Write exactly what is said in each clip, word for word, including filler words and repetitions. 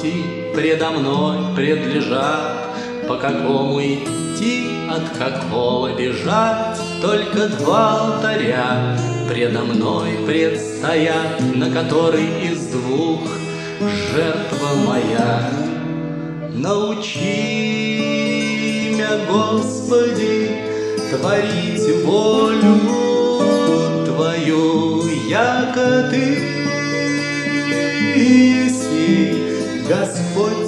пути предо мной предлежат, по какому идти, от какого бежать. Только два алтаря предо мной предстоят, на который из двух жертва моя. Научи меня, Господи, творить волю Твою, яко Ты еси Господь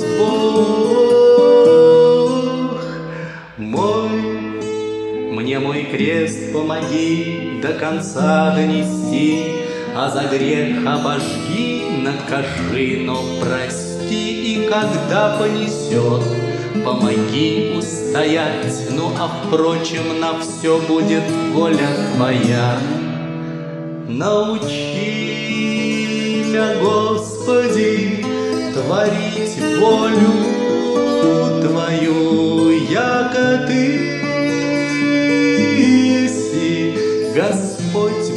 Бог мой. Мне мой крест помоги до конца донести, а за грех обожги, накажи, но прости. И когда понесет, помоги устоять. Ну а впрочем, на все будет воля Твоя. Научи меня, Господи, творить волю Твою, яко Ты еси Господь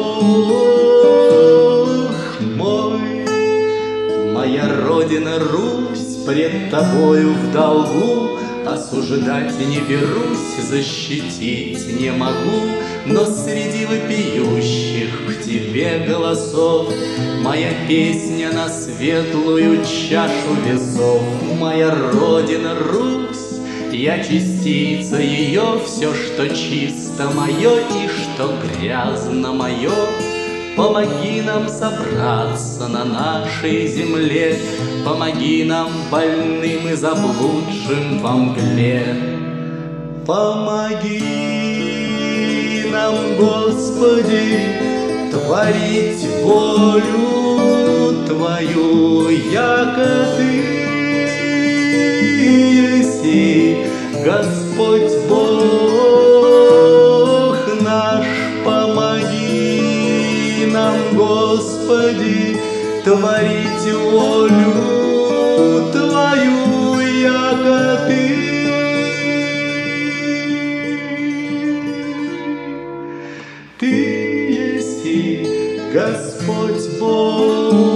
Бог мой. Моя Родина Русь пред Тобою в долгу, осуждать не берусь, защитить не могу. Но среди вопиющих к Тебе голосов моя песня на светлую чашу весов. Моя Родина Русь, я частица ее, все, что чисто мое и что грязно мое. Помоги нам собраться на нашей земле, помоги нам, больным и заблудшим во мгле. Помоги нам, Господи, творить волю Твою, яко Ты еси Господь Бог наш. Помоги нам, Господи, творить волю Твою, яко Ты Ты еси Господь Бог.